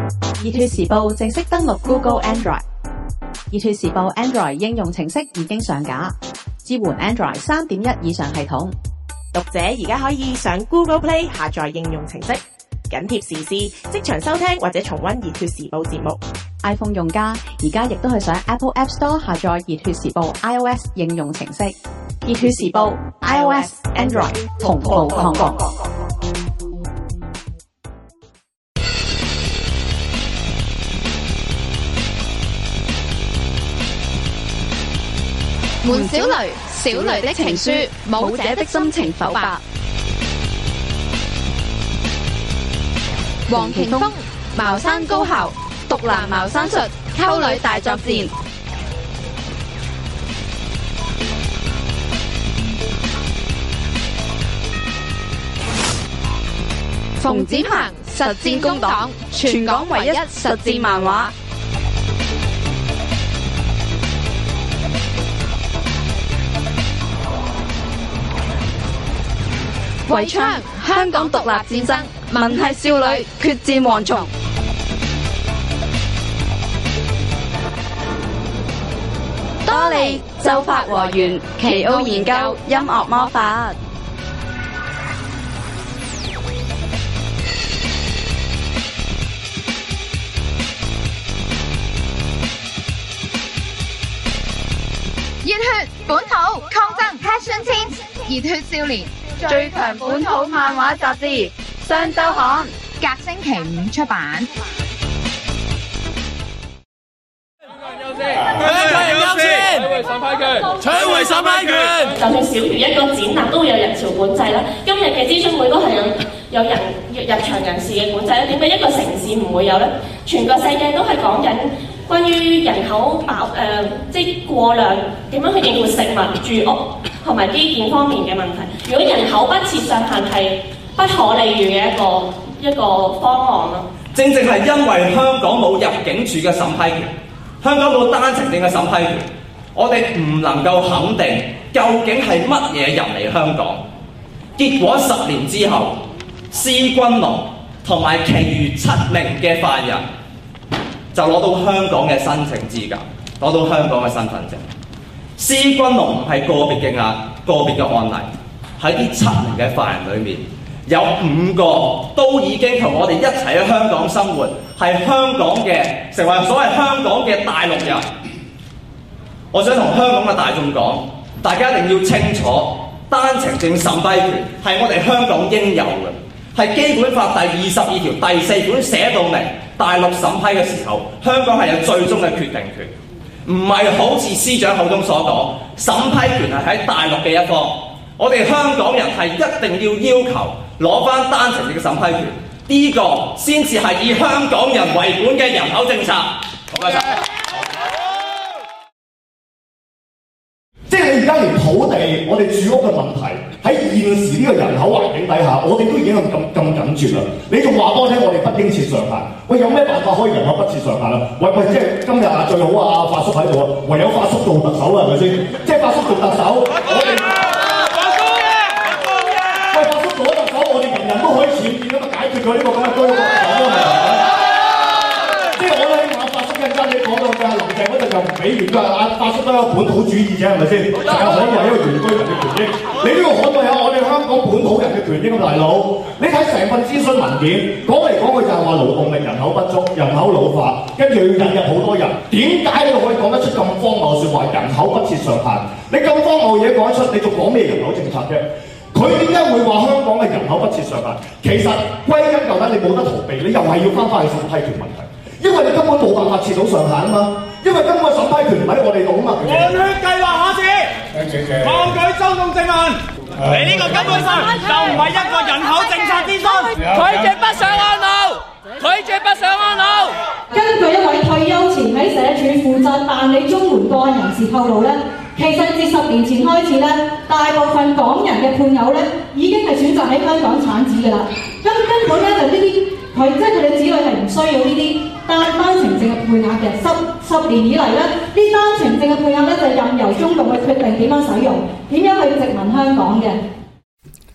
熱血時報正式登陸 Google Android。熱血時報 Android 應用程式已經上架，支援 Android 3.1 以上系統。 讀者而家可以上 Google Play 下載應用程式，緊貼時事，即場收聽或者重溫熱血時報節目。 iPhone 用家而家亦都係上 Apple App Store 下載熱血時報 iOS 應用程式。熱血時報 iOS Android 同步抗國。 門小雷，小雷的情書，舞者的心情剖白。黃庭鋒，茅山高校，獨男茅山術，溝女大作戰。馮展鵬，實戰工黨，全港唯一實戰漫畫。圍槍，香港獨立戰爭，文系少女決戰蝗蟲。多利奏法和弦，奇奧研究音樂魔法。熱血本土抗爭 Passion Team， 熱血少年最強本土漫畫雜誌《雙週刊》，隔星期5出版。 香港人優先，搶回審批權。 就算小如一個展覽都會有人潮管制啦，今日嘅諮詢會都係有人入場人士嘅管制啦。點解一個城市唔會有呢？全個世界都係講緊關於人口即係過量點樣去應付食物、住屋同埋基建方面嘅問題。如果人口不設上限係不可理喻嘅一個方案咯。 正正係因為香港冇入境處嘅審批權，香港冇單程證嘅審批權，我哋唔能夠肯定究竟係乜嘢人嚟香港。結果10年之後，施君龍同埋其餘7名嘅犯人就攞到香港嘅申請資格，攞到香港嘅身份證。施君龍唔係個別嘅案例，喺呢7名嘅犯人裏面，有5個都已經同我哋一齊喺香港生活，係香港嘅，成為所謂香港嘅大陸人。我想同香港嘅大眾講，大家一定要清楚，單程證審批權係我哋香港應有嘅，係基本法第22條第4款寫到明，大陸審批嘅時候，香港係有最終嘅決定權，唔係好似司長口中所講，審批權係喺大陸嘅一方。我哋香港人係一定要求攞翻單程證嘅審批權，呢個先至係以香港人為本嘅人口政策。好嘅。 即係你而家連土地，我哋住屋嘅問題喺現時呢個人口環境底下，我哋都已經咁緊絕啦。你仲話多聽，我哋不應設上限。喂，有咩辦法可以人口不設上限啊？喂，即係今日最好啊，發叔喺度啊，唯有發叔做特首啦，係咪先？即係發叔做特首，我哋喂發叔做咗特首，我哋人人都可以僭建啊嘛，解決咗呢個咁嘅居屋問題啊嘛。即係我咧希望發叔一陣你講到嘅林鄭嗰陣又唔俾原居啊，發叔都係一個本土主義者係咪先？又可以係一個原居民嘅權益，你都要捍衞下我哋香港本土人嘅權益咁大佬。你睇成份諮詢文件講嚟講去就係話勞動力人口不足、人口老化，跟住要引入好多人。點解你可以講得出咁荒謬説話？人口不設上限，你咁荒謬嘢講得出，你仲講咩人口政策啫？佢點解會話香港嘅人口不設上限？其實歸根究底，你冇得逃避，你又係要翻返去審批權問題，因為你根本冇辦法設到上限啊嘛，因為根本審批權唔喺我哋度啊嘛。 換血計劃下次，抗拒周共正案，你呢個根本上就唔係一個人口政策諮詢，拒絕不上岸路，拒絕不上岸路。 根據一位退休前喺社署負責辦理綜援個案人士透露咧，其實自10年前開始咧，大部分港人嘅配偶咧已經係選擇喺香港產子㗎啦。根本咧就呢啲即係佢哋子女係唔需要呢啲單程證嘅配額嘅。十年以嚟咧，呢單程證嘅配額咧就任由中共去決定點樣使用，點樣去殖民香港嘅。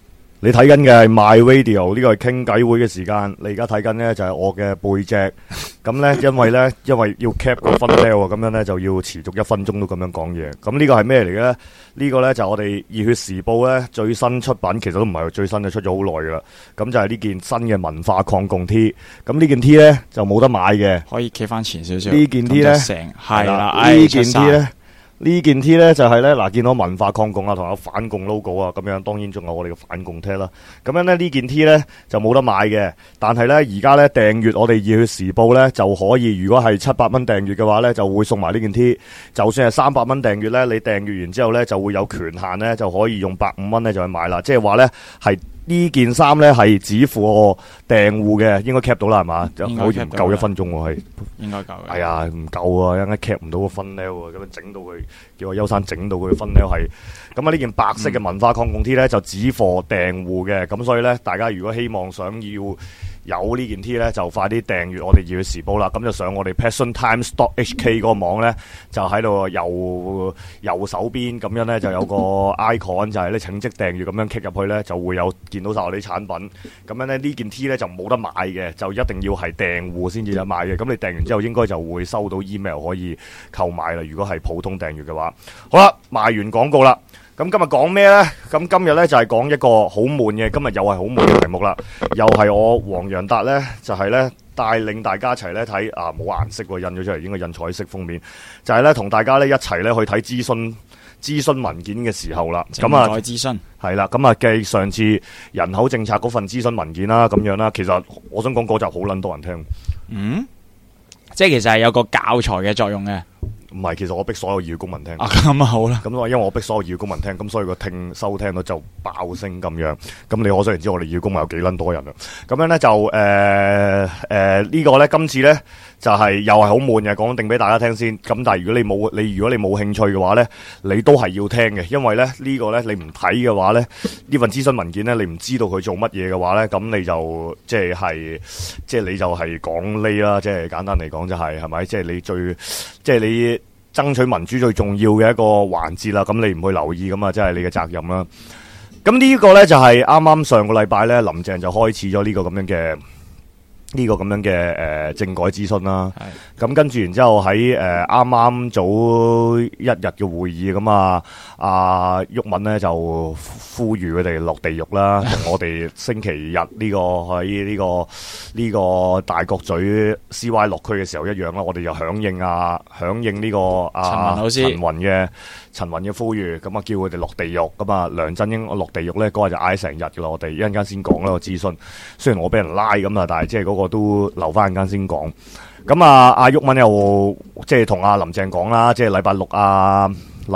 你睇緊嘅係 My Radio 呢個係傾偈會嘅時間，你而家睇緊呢就係我嘅背脊，咁呢，因為要 cap 個分 bell 啊，咁樣呢就要持續1分鐘都咁樣講嘢。咁呢個係咩嚟嘅呢？呢個呢就我哋熱血時報呢最新出品，其實都唔係最新嘅，出咗好耐噶啦。咁就係呢件新嘅文化抗共 T。咁呢件 T 呢就冇得買嘅， 可以企翻前少少。 呢件 T 呢係啦， 呢件 T 呢。呢件 T 咧就係咧嗱，見到文化抗共啊，同有反共 logo 啊，咁樣當然仲有我哋嘅反共 T 啦。咁樣咧呢件 T 咧就冇得買嘅，但係咧而家咧訂閱我哋熱血時報咧就可以，如果係700蚊訂閱嘅話咧，就會送埋呢件 T。就算係300蚊訂閱咧，你訂閱完之後咧就會有權限咧，就可以用150蚊咧就去買啦。即係話咧係。呢件衫咧係只付我訂戶嘅，應該 cap 到啦係嘛？好似唔夠1分鐘喎，係應該夠嘅。 係啊，唔夠啊，應該 cap 唔到個分 level 啊，咁樣整到佢，叫我優山整到佢分 level 係。咁啊呢件白色嘅文化抗共 T 咧就只貨訂戶嘅，咁所以咧大家如果希望想要有呢件 T 咧，就快啲訂閱我哋熱血時報啦。咁就上我哋 passiontimes.hk 嗰個網咧，就喺度右手邊咁樣咧就有個 icon， 就係咧請即訂閱咁樣 click 入去咧，就會有見到晒我哋啲產品。咁樣咧呢件 T 咧就冇得買嘅，就一定要係訂戶先至有得買嘅。咁你訂完之後應該就會收到 email 可以購買啦。如果係普通訂閱嘅話，好啦，賣完廣告啦。咁今日講咩呢？咁今日呢就係講一個好悶嘅，今日又係好悶嘅題目啦。又係我黃洋達呢，就係呢帶領大家一齊呢睇啊，冇顏色喎，印咗出嚟應該印彩色封面，就係呢同大家呢一齊呢去睇諮詢文件嘅時候啦。咁啊， 諮詢係啦，咁啊繼上次人口政策嗰份諮詢文件啦，咁樣啦。其實我想講嗰集好撚多人聽， 即係其實係有個教材嘅作用嘅。 唔係，其實我逼所有義工民聽。 咁啊好啦。咁因為我逼所有義工民聽，咁所以個收聽率就爆升咁樣。咁你可想而知我哋義工咪有幾撚多人啦。咁樣咧就呢個咧今次咧就係又係好悶嘅，講定俾大家聽先。咁但係如果你冇興趣嘅話咧，你都係要聽嘅，因為咧呢個咧你唔睇嘅話咧，呢份諮詢文件咧你唔知道佢做乜嘢嘅話咧，咁你就即係你就係講呢啦，即係簡單嚟講就係咪？即係你爭取民主最重要嘅一個環節啦，咁你唔去留意咁啊，即係你嘅責任啦。咁呢個咧就係啱啱上個禮拜咧，林鄭就開始咗呢個咁樣嘅政改諮詢啦。咁跟住然之後喺啱啱早一日嘅會議咁啊，阿毓民咧就呼籲佢哋落地獄啦，同我哋星期日呢個喺呢個大角咀 CY 落區嘅時候一樣啦，我哋就響應呢個陳雲嘅呼籲，咁啊叫佢哋落地獄，咁啊梁振英落地獄咧嗰日就嗌成日噶啦，我哋一陣間先講呢個諮詢。雖然我俾人拉咁啊，但係即係嗰個都留翻陣間先講。咁啊阿毓民又即係同阿林鄭講啦，即係禮拜六啊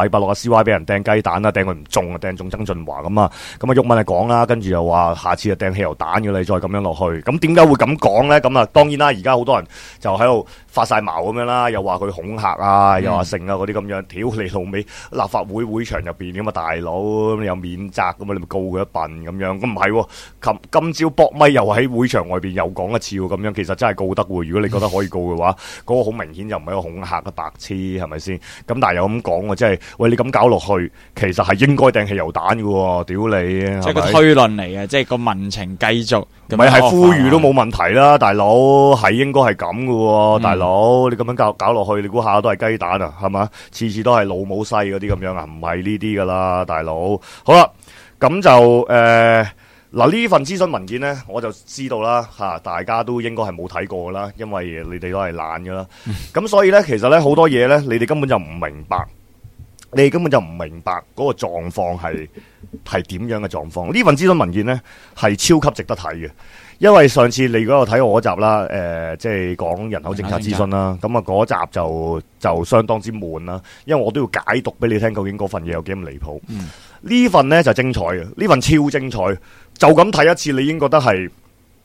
CY 俾人掟雞蛋啦，掟佢唔中啊，掟中曾俊華咁啊。咁啊毓民就講啦，跟住又話下次就掟汽油彈嘅，你再咁樣落去。咁點解會咁講咧？咁啊當然啦，而家好多人就喺度發晒矛咁樣啦，又話佢恐嚇啊，又話剩啊嗰啲咁樣，屌你老味！立法會會場入邊咁啊大佬，咁你有免責咁啊，你咪告佢一笨咁樣。咁唔係喎，今朝搏咪又喺會場外邊又講一次喎，咁樣其實真係告得喎。如果你覺得可以告嘅話，嗰個好明顯就唔係一個恐嚇嘅白痴，係咪先？咁但係又咁講喎，即係喂你咁搞落去，其實係應該掟汽油彈嘅喎，屌你！ 即係個推論嚟嘅，即係個民情繼續。 唔係係呼籲都冇問題啦，大佬係應該係咁嘅喎，大佬你咁樣搞落去，你估下都係雞蛋啊，係嘛？次次都係老母西嗰啲咁樣啊，唔係呢啲噶啦，大佬。好啦，咁就嗱呢份諮詢文件咧，我就知道啦嚇，大家都應該係冇睇過噶啦，因為你哋都係懶噶啦。咁所以咧，其實咧好多嘢咧，你哋根本就唔明白。你根本就唔明白嗰個狀況係點樣嘅狀況。呢份諮詢文件呢係超級值得睇嘅，因為上次你如果有睇我嗰集啦，即係講人口政策諮詢啦，咁啊嗰集就相當之悶啦，因為我都要解讀俾你聽，究竟嗰份嘢有幾咁離譜。呢份呢就精彩嘅，呢份超精彩，就咁睇一次，你已經覺得係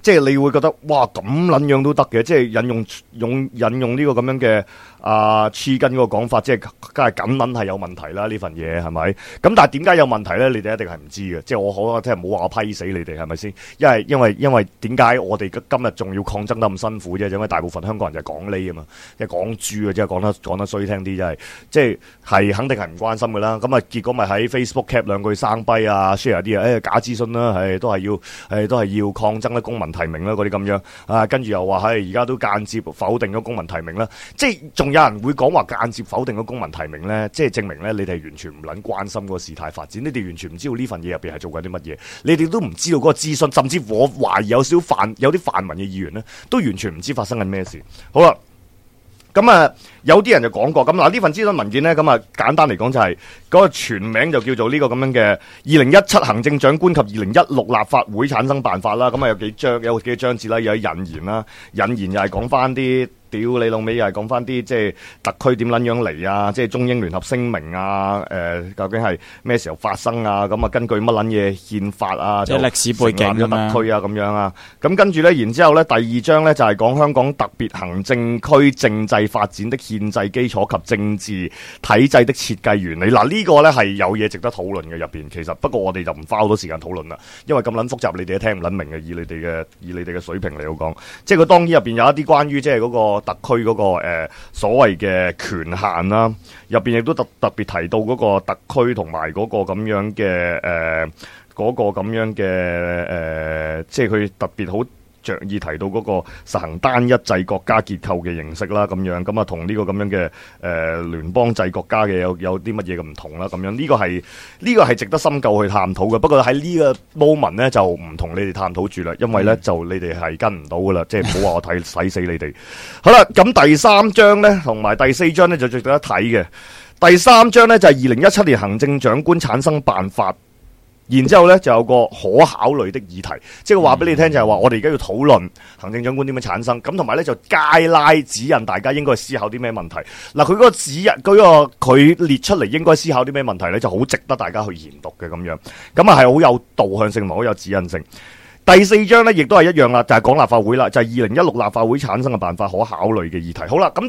即係你會覺得哇咁撚樣都得嘅，即係引用呢個咁樣嘅黐根嗰個講法，即係梗係咁撚係有問題啦呢份嘢係咪？咁但係點解有問題咧？你哋一定係唔知嘅，即係我可能聽唔好話我批死你哋係咪先？因為點解我哋今日仲要抗爭得咁辛苦啫？因為大部分香港人就係講呢啊嘛，即係講豬啊，即係講得衰聽啲，即係肯定係唔關心嘅啦。咁啊結果咪喺 Facebook cap 兩句生跛啊 share 啲假諮詢啦，都係要抗爭啦，公民提名啦嗰啲咁樣啊，跟住又話而家都間接否定咗公民提名啦，即係仲有人會講話間接否定咗公民提名咧，即係證明咧你哋完全唔撚關心嗰個事態發展，你哋完全唔知道呢份嘢入邊係做緊啲乜嘢，你哋都唔知道嗰個諮詢，甚至乎我懷疑有啲泛民嘅議員咧，都完全唔知發生緊咩事。好啦。咁啊，有啲人就講過，咁嗱呢份諮詢文件咧，咁啊簡單嚟講就係嗰個全名就叫做呢個咁樣嘅2017行政長官及2016立法會產生辦法啦。咁啊有幾個章節啦，有引言啦，引言又係講翻啲。屌你老味又係講翻啲即係特區點撚樣嚟啊！即係中英聯合聲明啊！究竟係咩時候發生啊？咁啊根據乜撚嘢憲法啊？ 即係歷史背景咁樣特區啊咁樣啊！咁跟住咧，然之後咧第二章咧就係講香港特別行政區政制發展的憲制基礎及政治體制的設計原理。嗱呢個咧係有嘢值得討論嘅入邊。其實不過我哋就唔花好多時間討論啦，因為咁撚複雜，你哋都聽唔撚明嘅。以你哋嘅水平嚟講，即係佢當然入邊有一啲關於即係嗰個特區嗰個所謂嘅權限啦，入邊亦都特別提到嗰個特區同埋嗰個咁樣嘅即係佢特別好着意提到嗰個實行單一制國家結構嘅形式啦，咁樣咁啊同呢個咁樣嘅聯邦制國家嘅有啲乜嘢嘅唔同啦，咁樣呢個係值得深究去探討嘅。不過喺呢個 moment 咧就唔同你哋探討住啦，因為咧就你哋係跟唔到噶啦，即係唔好話我睇死你哋。好啦，咁第三章咧同埋第四章咧就值得一睇嘅。第三章咧就係2017年行政長官產生辦法。然之後咧就有個可考慮的議題，即係話俾你聽就係話我哋而家要討論行政長官點樣產生，咁同埋咧就街拉指引大家應該思考啲咩問題。嗱佢嗰個指引佢列出嚟應該思考啲咩問題咧，就好值得大家去研讀嘅咁樣，咁啊係好有導向性同好有指引性。第四章咧亦都係一樣啦，就係講立法會啦，就係2016立法會產生嘅辦法可考慮嘅議題。好啦，咁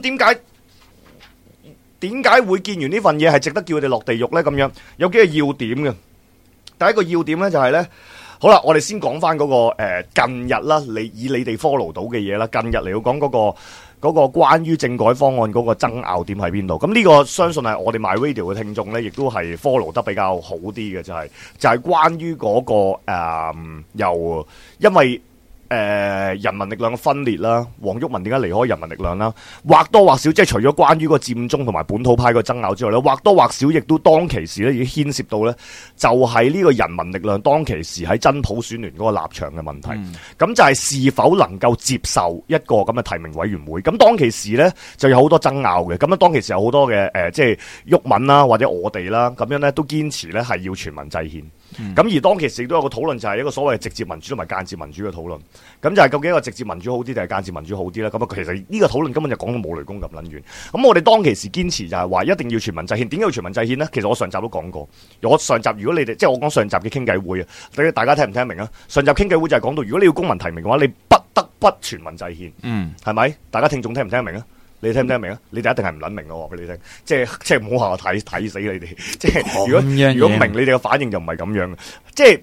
點解會見完呢份嘢係值得叫佢哋落地獄咧？咁樣有幾個要點嘅。第一個要點咧就係咧，好啦，我哋先講翻嗰個近日啦，以你哋 follow 到嘅嘢啦，近日嚟到講嗰個關於政改方案嗰個爭拗點喺邊度？咁呢個相信係我哋 MyRadio 嘅聽眾咧，亦都係 follow 得比較好啲嘅，就係關於嗰個因為人民力量嘅分裂啦，黃毓民點解離開人民力量啦？或多或少即係除咗關於個佔中同埋本土派個爭拗之外咧，或多或少亦都當其時咧已經牽涉到咧，就係呢個人民力量當其時喺真普選聯嗰個立場嘅問題。咁就係是否能夠接受一個咁嘅提名委員會？咁當其時咧就有好多爭拗嘅。咁當其時有好多嘅即係毓民啦，或者我哋啦，咁樣咧都堅持咧係要全民制憲。咁而當其時亦都有個討論，就係一個所謂嘅直接民主同埋間接民主嘅討論。咁就係究竟一個直接民主好啲定係間接民主好啲咧？咁其實呢個討論根本就講到冇雷公咁撚遠。咁我哋當其時堅持就係話一定要全民制憲。點解要全民制憲呢？其實我上集都講過。我上集如果你哋即係我講上集嘅傾偈會啊，大家聽唔聽得明啊？上集傾偈會就係講到如果你要公民提名嘅話，你不得不全民制憲。係咪？大家聽眾聽唔聽得明啊？你聽唔聽得明啊？你哋一定係唔撚明嘅喎，俾你聽，即係唔好話我睇死你哋。即係如果明你哋嘅反應就唔係咁樣嘅，即係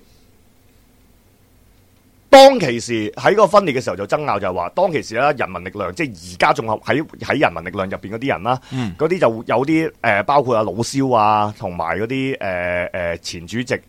當其時喺個分裂嘅時候就爭拗就係話，當其時咧人民力量即係而家仲喺人民力量入邊嗰啲人啦，嗰啲就有啲包括阿老蕭啊，同埋嗰啲前主席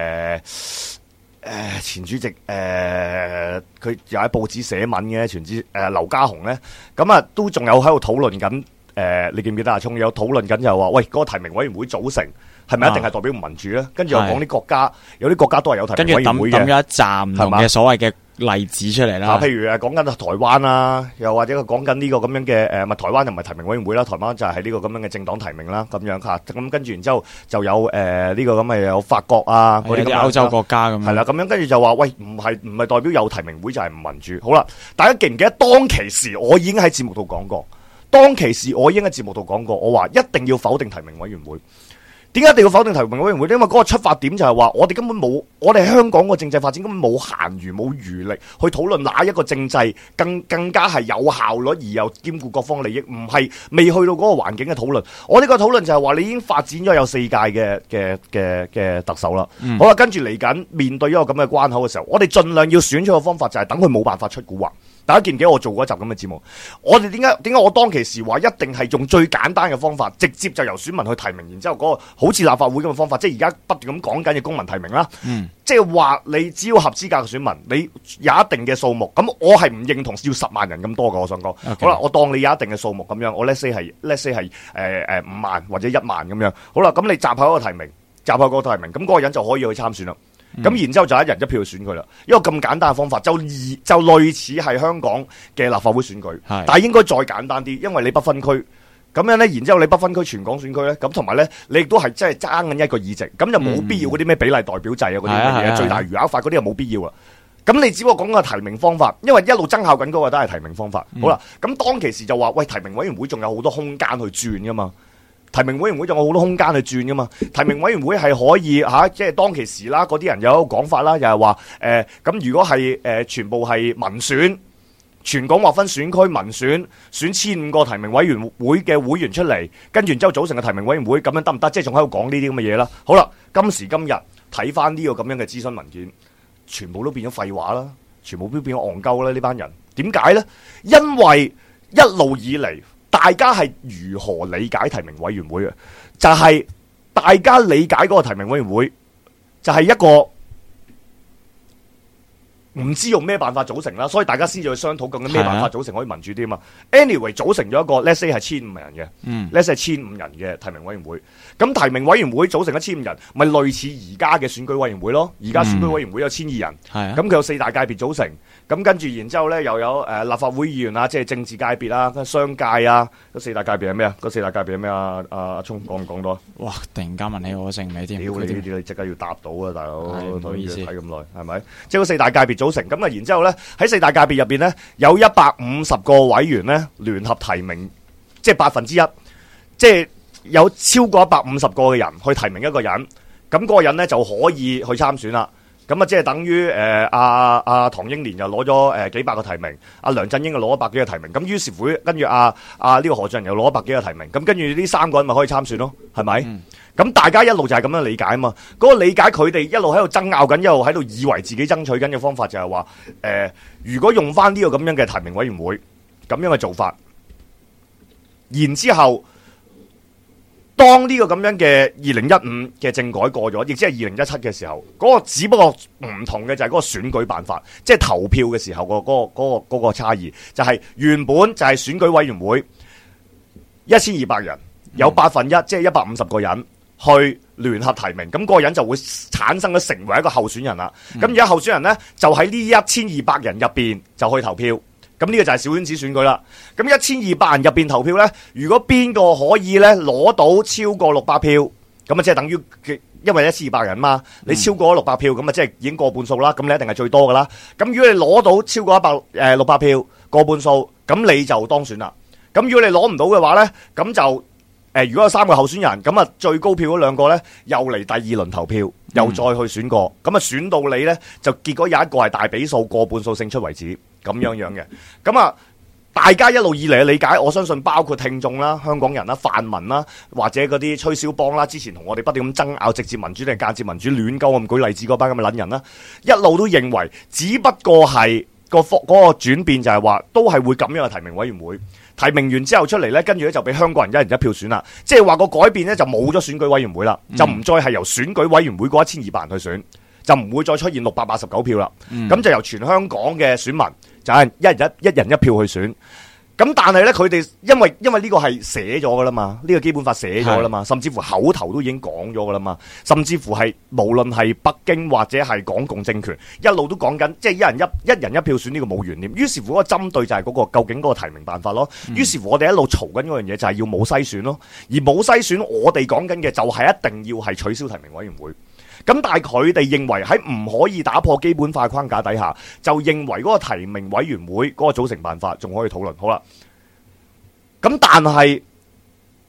佢又喺報紙寫文嘅，劉家雄咧，咁啊都仲有喺度討論緊，你記唔記得阿聰有討論緊就係話，喂嗰個提名委員會組成係咪一定係代表民主咧？跟住又講啲國家，有啲國家都係有提名委員會嘅，跟住抌咗一站唔同嘅所謂嘅例子出嚟啦。譬如講緊台灣啦，又或者佢講緊呢個咁樣嘅台灣就唔係提名委員會啦，台灣就係呢個咁樣嘅政黨提名啦，咁樣嚇。咁跟住然之後就有呢個咁嘅有法國啊嗰啲歐洲國家咁。係啦，咁樣跟住就話喂，唔係代表有提名會就係唔民主。好啦，大家記唔記得當其時我已經喺節目度講過，我話一定要否定提名委員會。 點解一定要否定提名委員會？因為嗰個出發點就係話，我哋根本冇，我哋香港個政制發展根本冇閒餘冇餘力去討論哪一個政制更加係有效率而又兼顧各方利益，唔係未去到嗰個環境嘅討論。我呢個討論就係話，你已經發展咗有4屆嘅特首啦。好啦，跟住嚟緊面對一個咁嘅關口嘅時候，我哋盡量要選出個方法，就係等佢冇辦法出蠱惑。大家記唔記得我做過一集咁嘅節目？我哋點解我當其時話一定係用最簡單嘅方法，直接就由選民去提名，然之後嗰個好似立法會咁嘅方法，即係而家不斷咁講緊嘅公民提名啦。即係話你只要合資格嘅選民，你有一定嘅數目，咁我係唔認同要10萬人咁多嘅。我想講，好啦，我當你有一定嘅數目咁樣，我 let's say 係5萬或者1萬咁樣。好啦，咁你集合一個提名，咁嗰個人就可以去參選啦。咁然之後就一人一票去選佢啦，一個咁簡單嘅方法就類似係香港嘅立法會選舉，但係應該再簡單啲，因為你不分區，咁樣咧，然之後你不分區全港選區咧，咁同埋咧，你亦都係真係爭緊一個議席，咁就冇必要嗰啲咩比例代表制啊嗰啲乜嘢最大餘額法嗰啲又冇必要啊。咁你只不過講個提名方法，因為一路爭拗緊嗰個都係提名方法。好啦，咁當其時就話喂，提名委員會仲有好多空間去轉噶嘛。提名委員會仲有好多空間去轉噶嘛？提名委員會係可以即係當其時啦，嗰啲人有一個講法啦，又係話咁如果係全部係民選，全港劃分選區民選1500個提名委員會嘅會員出嚟，跟住之後組成嘅提名委員會，咁樣得唔得？即係仲喺度講呢啲咁嘅嘢啦。好啦，今時今日睇翻呢個咁樣嘅諮詢文件，全部都變咗廢話啦，全部都變咗戇鳩啦！呢班人點解呢？因為一路以嚟，大家係如何理解提名委員會嘅？就係大家理解嗰個提名委員會，就係一個唔知用咩辦法組成啦，所以大家先至去商討究竟咩辦法組成可以民主啲嘛。Anyway， 組成咗一個 let's say 係1500人嘅，let's say 1500人嘅提名委員會。咁提名委員會組成咗1500人，咪類似而家嘅選舉委員會咯。而家選舉委員會有1200人，咁佢有4大界別組成。咁跟住然之後咧，又有立法會議員啊，即係政治界別啊，商界啊，嗰4大界別係咩啊？嗰4大界別係咩啊？阿聰講唔講到啊？ 哇！突然間問起我姓你添， 屌你呢啲你即刻要答到啊，大佬！ 唔好意思， 睇咁耐係咪？即係嗰4大界別組成，咁啊，然之後咧喺4大界別入邊咧，有150個委員咧聯合提名，即係1%，即係有超過150個嘅人去提名一個人，咁嗰個人咧就可以去參選啦。咁啊，即係等於唐英年又攞咗幾百個提名，梁振英又攞100幾個提名，咁於是乎跟住呢個何俊仁又攞100幾個提名，咁跟住呢3個人咪可以參選咯，係咪？咁大家一路就係咁樣理解啊嘛。嗰個理解佢哋一路喺度爭拗緊，一路喺度以為自己爭取緊嘅方法就係話如果用翻呢個咁樣嘅提名委員會咁樣嘅做法，然之後當呢個咁樣嘅2015嘅政改過咗，亦即係2017嘅時候，嗰個只不過唔同嘅就係嗰個選舉辦法，即係投票嘅時候嗰個差異，就係原本就係選舉委員會1200人，有1/8，即係150個人去聯合提名，咁嗰個人就會產生咗成為一個候選人啦。咁而家候選人呢，就喺呢1200人入邊就去投票。咁呢個就係小圈子選舉啦。咁1200人入邊投票呢，如果邊個可以呢攞到超過600票，咁啊即係等於因為1200人嘛，你超過咗600票，咁啊即係已經過半數啦。咁你一定係最多噶啦。咁如果你攞到超過600票過半數，咁你就當選啦。咁如果你攞唔到嘅話呢，咁就如果有3個候選人，咁啊最高票嗰2個呢，又嚟第2輪投票，又再去選過，咁啊選到你呢，就結果有一個係大比數過半數勝出為止。咁樣嘅，咁啊，大家一路以嚟嘅理解，我相信包括聽眾啦、香港人啦、泛民啦，或者嗰啲吹銷幫啦，之前同我哋不斷咁爭拗，直接民主定間接民主，亂鳩咁舉例子嗰班咁嘅撚人啦，一路都認為，只不過係嗰個轉變就係話，都係會咁樣嘅提名委員會，提名完之後出嚟呢，跟住咧就俾香港人一人一票選啦，即係話個改變呢，就冇咗選舉委員會啦，就唔再係由選舉委員會嗰1200人去選，就唔會再出現689票啦，咁就由全香港嘅選民。就係一人一票去選，咁但係咧佢哋因為呢個係寫咗噶啦嘛，呢個基本法寫咗啦嘛，甚至乎口頭都已經講咗噶啦嘛，甚至乎係無論係北京或者係港共政權一路都講緊，即係一人一票選呢個冇懸念。於是乎嗰個針對就係嗰個究竟嗰個提名辦法咯。於是乎我哋一路嘈緊嗰樣嘢就係要冇篩選咯，而冇篩選我哋講緊嘅就係一定要係取消提名委員會。咁但係佢哋認為喺唔可以打破基本法框架底下，就認為嗰個提名委員會嗰個組成辦法仲可以討論。好啦，咁但係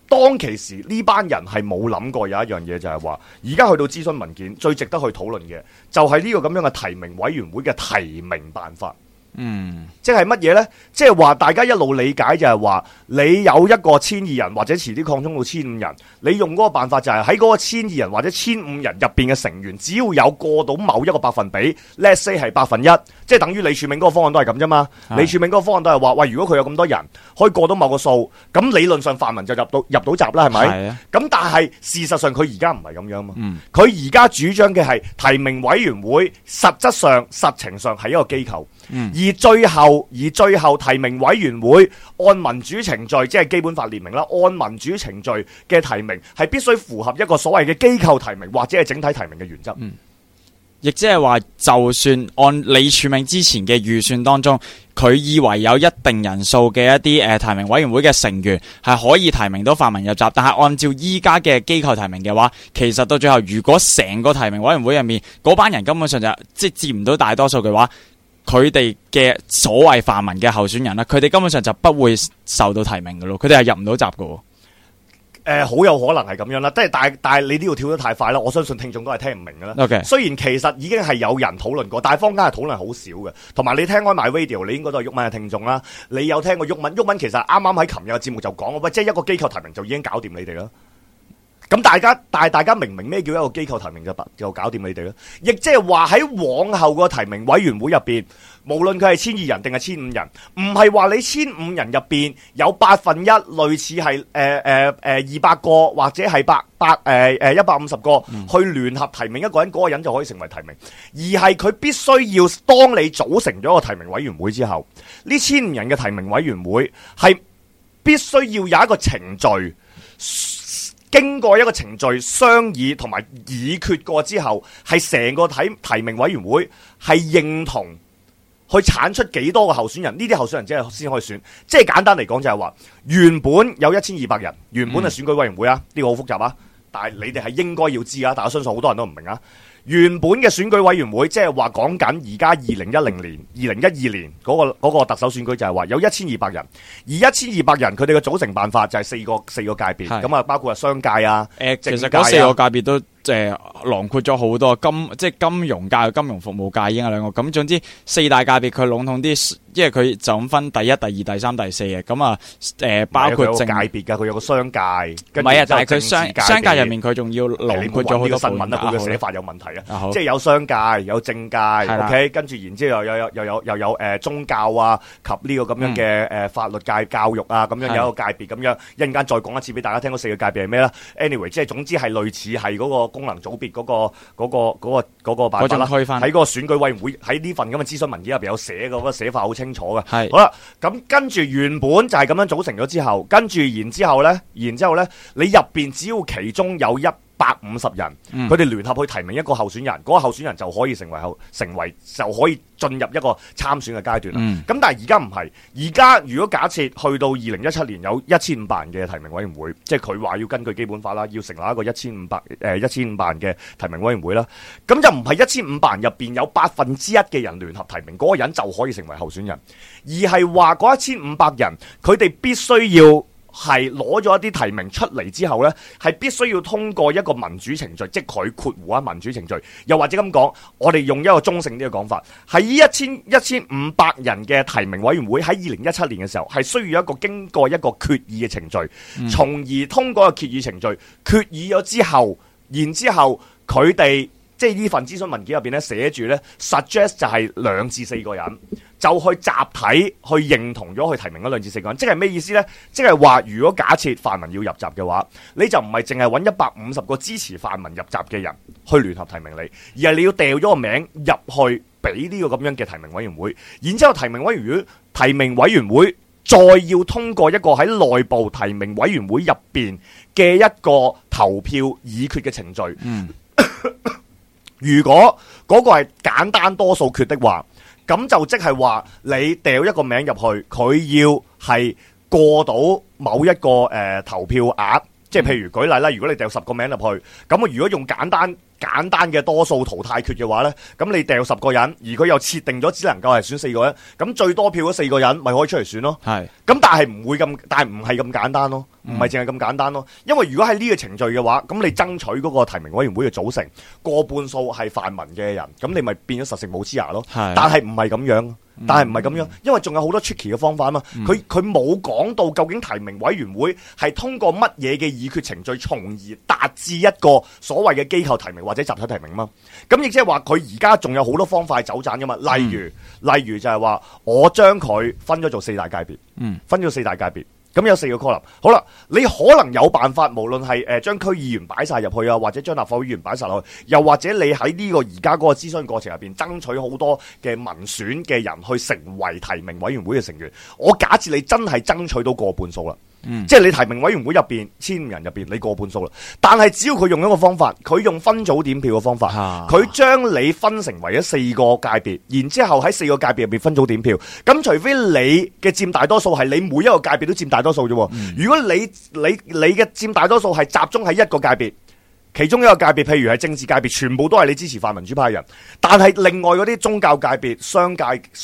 當其時呢班人係冇諗過有一樣嘢，就係話而家去到諮詢文件最值得去討論嘅就係呢個咁樣嘅提名委員會嘅提名辦法。即係乜嘢呢？即係話大家一路理解就係話，你有一個1200人或者遲啲擴充到1500人，你用嗰個辦法就係喺嗰個1200人或者1500人入邊嘅成員，只要有過到某一個百分比 ，let's say 係1%，即係等於李柱銘嗰個方案都係咁啫嘛。李柱銘嗰個方案都係話，喂，如果佢有咁多人可以過到某個數，咁理論上泛民就入到閘啦，係咪？咁但係事實上佢而家唔係咁樣嘛。佢而家主張嘅係提名委員會，實質上實情上係一個機構。而最後提名委員會按民主程序，即係基本法列明啦，按民主程序嘅提名係必須符合一個所謂嘅機構提名或者係整體提名嘅原則。 亦即係話，就算按李柱銘之前嘅預算當中，佢以為有一定人數嘅一啲提名委員會嘅成員係可以提名到泛民入閘，但係按照依家嘅機構提名嘅話，其實到最後如果成個提名委員會入面嗰班人根本上就即係佔唔到大多數嘅話，佢哋嘅所謂泛民嘅候選人啦，佢哋根本上就不會受到提名嘅咯，佢哋係入唔到閘嘅。 好有可能係咁樣啦，即係但係你呢度跳得太快啦，我相信聽眾都係聽唔明嘅啦。 Okay. 雖然其實已經係有人討論過，但係坊間係討論好少嘅。同埋你聽開 My Radio，你應該都係毓民嘅聽眾啦。你有聽過毓民其實啱啱喺琴日嘅節目就講，喂，即係一個機構提名就已經搞掂你哋啦。咁大家明唔明咩叫一個機構提名就搞掂你哋咧？亦即係話喺往後個提名委員會入邊，無論佢係1200人定係1500人，唔係話你1500人入邊有1%類似係200個或者係150個去聯合提名一個人，嗰個人就可以成為提名，而係佢必須要當你組成咗個提名委員會之後，呢1500人嘅提名委員會係必須要有一個程序。經過一個程序商議同埋議決過之後，係成個提名委員會係認同去產出幾多個候選人，呢啲候選人先可以選。即係簡單嚟講就係話，原本有1200人，原本係選舉委員會啊，呢個好複雜啊，但係你哋係應該要知啊，但我相信好多人都唔明啊。原本嘅選舉委員會，即係話講緊而家2010年、2012年嗰個特首選舉就係話有1200人，而1200人佢哋嘅組成辦法就係四個界別，咁啊包括係商界啊， 其實嗰4個界別都囊括咗好多即係金融界、金融服務界已經係2個，咁總之4大界別佢籠統啲，因為佢就咁分第1、第2、第3、第4嘅，咁啊包括政界別㗎，佢有個商界， 唔係啊，但係佢商界入面佢仲要囊括咗好多新聞啊， 佢嘅寫法有問題啊，即係有商界、有政界 ，OK， 跟住然之後又有宗教啊及呢個咁樣嘅法律界、教育啊咁樣有一個界別咁樣，一陣間再講一次俾大家聽嗰4個界別係咩啦 ？Anyway， 即係總之係類似係嗰個功能組別嗰個辦法啦，喺嗰個選舉委員會喺呢份咁嘅諮詢文件入邊有寫嘅，嗰個寫法好清楚嘅。係好啦，咁跟住原本就係咁樣組成咗之後，跟住然之後咧，你入邊只要其中有150人，佢哋聯合去提名一個候選人，嗰個候選人就可以成為就可以進入一個參選嘅階段啦。咁但係而家唔係，而家如果假設去到2017年有1500人嘅提名委員會，即係佢話要根據基本法啦，要成立一個1500人嘅提名委員會啦，咁就唔係1500人入邊有1%嘅人聯合提名，嗰個人就可以成為候選人，而係話嗰1500人佢哋必須要係攞咗一啲提名出嚟之後呢，係必須要通過一個民主程序，即係佢括弧啊民主程序，又或者咁講，我哋用一個中性啲嘅講法，係1500人嘅提名委員會喺2017年嘅時候，係需要經過一個決議嘅程序，從而通過個決議程序，決議咗之後，然之後佢哋。即係呢份諮詢文件入邊咧寫住咧 suggest 就係2至4個人就去集體去認同咗去提名嗰2至4個人，即係咩意思咧？即係話如果假設泛民要入閘嘅話，你就唔係淨係揾150個支持泛民入閘嘅人去聯合提名你，而係你要掉咗個名入去俾呢個咁樣嘅提名委員會，然之後提名委員會再要通過一個喺內部提名委員會入邊嘅一個投票議決嘅程序。如果嗰個係簡單多數決的話，咁就即係話你掉一個名入去，佢要係過到某一個投票額，即係譬如舉例啦，如果你掉10個名入去，咁如果用簡單簡單嘅多數淘汰決嘅話咧，咁你掉10個人，而佢又設定咗只能夠係選4個人，咁最多票嗰4個人咪可以出嚟選咯。 係， 咁但係唔會咁，但係唔係咁簡單咯，唔係淨係咁簡單咯。因為如果喺呢個程序嘅話，咁你爭取嗰個提名委員會嘅組成，過半數係泛民嘅人，咁你咪變咗實食冇黐牙咯。但係唔係咁樣。因為仲有好多 tricky 嘅方法啊嘛，佢冇講到究竟提名委員會係通過乜嘢嘅議決程序，從而達至一個所謂嘅機構提名或者集體提名嘛。咁亦即係話佢而家仲有好多方法係走盞噶嘛，例如就係話我將佢分咗做4大界別，分咗4大界別。咁有4個 column， 好啦，你可能有辦法，無論係將區議員擺晒入去啊，或者將立法會議員擺晒落去，又或者你喺呢個而家嗰個諮詢過程入邊爭取好多嘅民選嘅人去成為提名委員會嘅成員。我假設你真係爭取到過半數啦。即係你提名委員會入邊1500人入邊，你過半數啦。但係只要佢用一個方法，佢用分組點票嘅方法，佢將你分成為咗4個界別，然之後喺4個界別入邊分組點票。咁除非你嘅佔大多數係你每一個界別都佔大多數啫。如果你嘅佔大多數係集中喺一個界別，其中一個界別，譬如係政治界別，全部都係你支持泛民主派人，但係另外嗰啲宗教界別、商界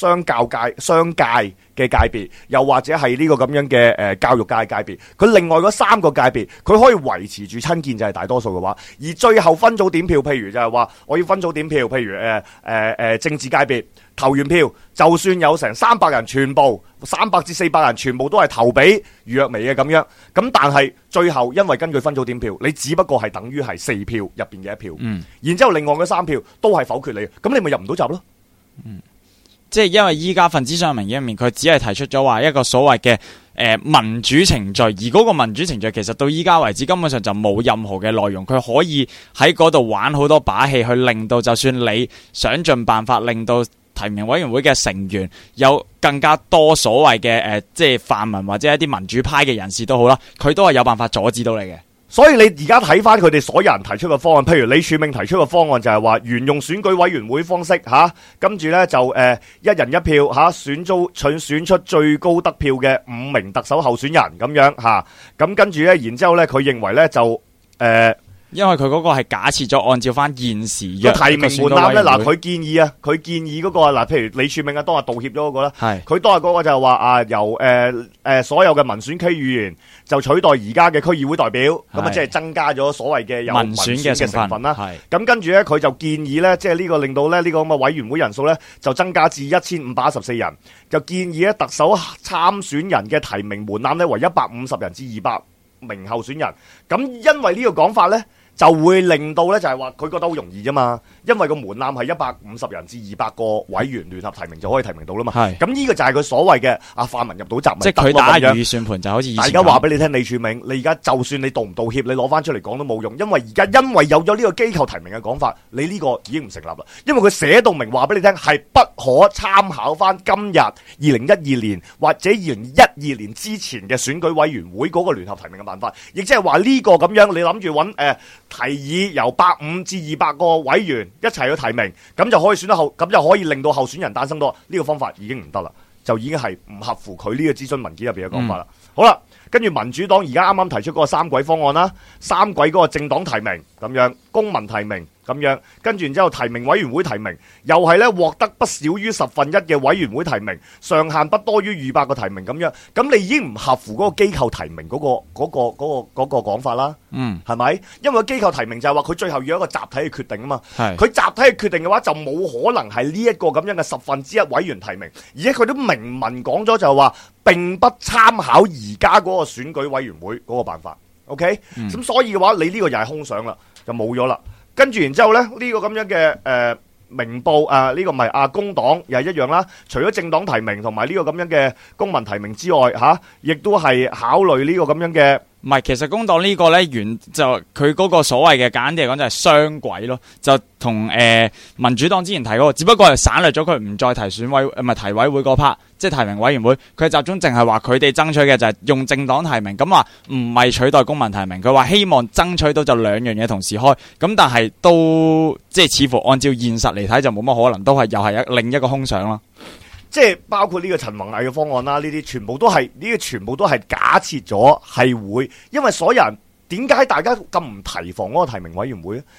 嘅界別，又或者係呢個咁樣嘅教育界界別，佢另外嗰3個界別，佢可以維持住親建制係大多數嘅話，而最後分組點票，譬如就係話我要分組點票，譬如政治界別投完票，就算有成300人，全部300至400人全部都係投俾余若薇嘅咁樣，咁但係最後因為根據分組點票，你只不過係等於係4票入邊嘅1票，然之後另外嗰3票都係否決你，咁你咪入唔到閘咯。 即係因為依家份諮詢文件入面，佢只係提出咗話一個所謂嘅民主程序，而嗰個民主程序其實到依家為止根本上就冇任何嘅內容，佢可以喺嗰度玩好多把戲，去令到就算你想盡辦法令到提名委員會嘅成員有更加多所謂嘅即係泛民或者一啲民主派嘅人士都好啦，佢都係有辦法阻止到你嘅。 所以你而家睇翻佢哋所有人提出嘅方案，譬如李柱銘提出嘅方案就係話沿用選舉委員會方式跟住呢就一人一票選出最高得票嘅5名特首候選人咁樣咁跟住呢，然之後呢佢認為呢就因為佢嗰個係假設咗按照翻現時嘅提名門檻咧，佢建議嗰個譬如李柱銘當日道歉咗嗰個啦，佢當日嗰個就係話由所有嘅民選區議員就取代而家嘅區議會代表，咁啊即係增加咗所謂嘅有民選嘅成分啦。咁跟住咧，佢就建議咧，即係呢個令到咧呢個咁嘅委員會人數咧就增加至1514人，就建議咧特首參選人嘅提名門檻咧為150人至200名候選人。咁因為呢個講法咧，就會令到咧就係話佢覺得好容易啫嘛，因為個門檻係150人至200個委員聯合提名就可以提名到啦嘛。咁呢個就係佢所謂嘅泛民入到閘， 即係佢打預算盤就好似以前。 大家話俾你聽，李柱銘，你而家就算你道唔道歉，你攞翻出嚟講都冇用，因為而家因為有咗呢個機構提名嘅講法，你呢個已經唔成立啦。因為佢寫到明話俾你聽係不可參考翻今日2012年或者2012年之前嘅選舉委員會嗰個聯合提名嘅辦法，亦即係話呢個咁樣你諗住揾提議由150至200個委員一齊去提名，咁就可以選得咁就可以令到候選人誕生多。呢個方法已經唔得啦，就已經係唔合乎佢呢個諮詢文件入邊嘅講法啦。好啦，跟住民主黨而家啱啱提出嗰個三軌方案啦，3軌嗰個政黨提名咁樣，公民提名咁樣，跟住然之後提名委員會提名，又係咧獲得不少於1/10嘅委員會提名，上限不多於200個提名咁樣，咁你已經唔合乎嗰個機構提名嗰個講法啦，係咪？因為機構提名就係話佢最後要有一個集體嘅決定啊嘛，佢集體嘅決定嘅話就冇可能係呢一個咁樣嘅1/10委員提名，而且佢都明文講咗就係話並不參考而家嗰個選舉委員會嗰個辦法 ，OK？咁所以嘅話你呢個又係空想啦，就冇咗啦。跟住然之後咧，呢個咁樣嘅明報呢個唔係工黨又係一樣啦。除咗政黨提名同埋呢個咁樣嘅公民提名之外，亦都係考慮呢個咁樣嘅。 唔係，其實工黨呢個咧就佢嗰個所謂嘅簡單啲嚟講就係雙軌咯，就同民主黨之前提嗰個，只不過係省略咗佢唔再提提委會嗰 part， 即係提名委員會，佢集中淨係話佢哋爭取嘅就係用政黨提名，咁話唔係取代公民提名，佢話希望爭取到就兩樣嘢同時開，咁但係都即係似乎按照現實嚟睇就冇乜可能，都係又係另一個空想咯。 即係包括呢個陳宏毅嘅方案啦，呢啲全部都係假設咗係會，因為所有人點解大家咁唔提防嗰個提名委員會咧？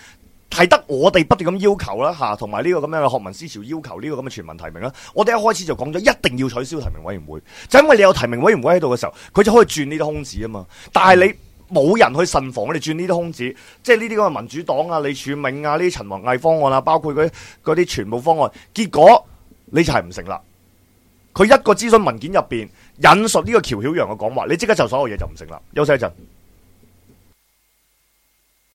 係得我哋不斷咁要求啦嚇，同埋呢個咁樣嘅學民思潮要求呢個咁嘅全民提名啦。我哋一開始就講咗一定要取消提名委員會，就因為你有提名委員會喺度嘅時候，佢就可以轉呢啲空子啊嘛。但係你冇人去慎防我哋轉呢啲空子，即係呢啲咁嘅民主黨啊、李柱銘啊、呢啲陳弘毅方案啊，包括嗰啲全部方案，結果你就係唔成立。佢一個諮詢文件入邊引述呢個喬曉陽嘅講話，你即刻就所有嘢就唔成立。休息一陣。